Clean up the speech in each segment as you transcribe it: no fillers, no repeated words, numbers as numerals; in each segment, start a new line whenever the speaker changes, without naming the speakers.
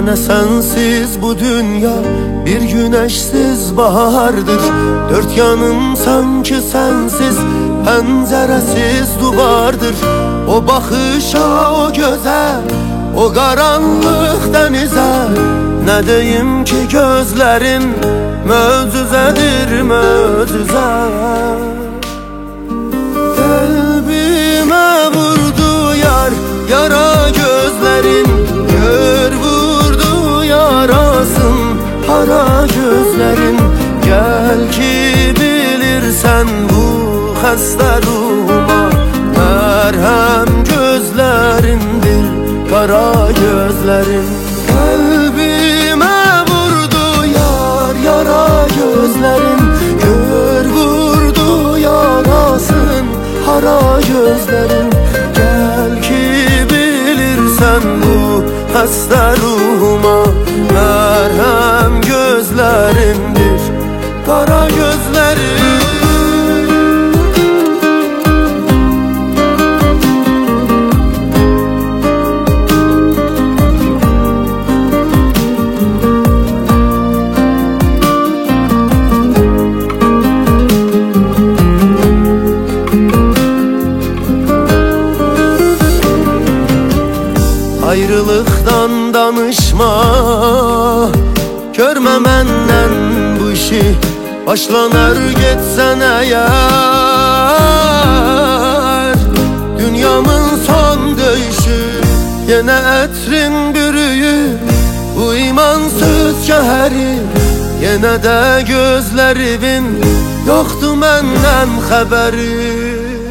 ne sensiz bu dünya bir güneşsiz bahardır. Dört yanım sanki sensiz penceresiz duvardır. O bakışa, o göze, o karanlık denize ne diyeyim ki gözlerin mucizedir, mucize. Kalbime vurdu yar, yara gözlerin, kör vurdu yarasın hara gözlerin. Gel ki bilirsen bu hasta ruhuma merhem gözlerindir, kara gözlerin. Kalbime vurdu yar, yara gözlerin, kör vurdu yarasın hara gözlerin. Gel ki bilirsen bu hasta ruhuma merhem gözlerindir, kara gözlerin. Ayrılıktan danışma, görme menden bu işi. Başlanar geçsen eğer, dünyamın son döyüşü. Yine etrin bürüyü, bu imansız şehri. Yine de gözlerimin yoktu menden haberi.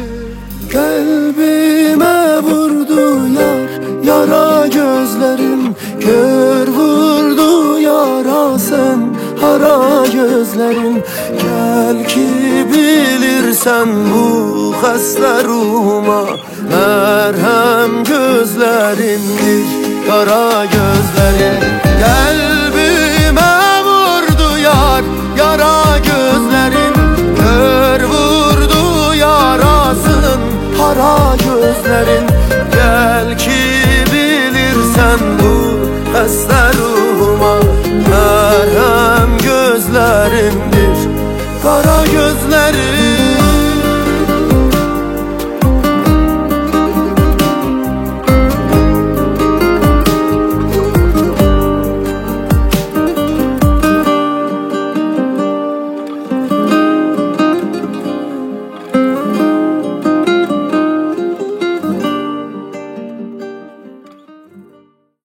Kalbime vurdu yar, yara gözlerim, kör vurdu yarasın hara gözlerim. Gel ki bilirsen bu hasta ruhuma merhem gözlerindir, kara gözlerin. Kalbime vurdu yar, yara gözlerin, kör vurdu yarasın hara gözlerin. Gel ki bilirsen bu hasta ruhuma merhem gözlerindir, kara gözlerin.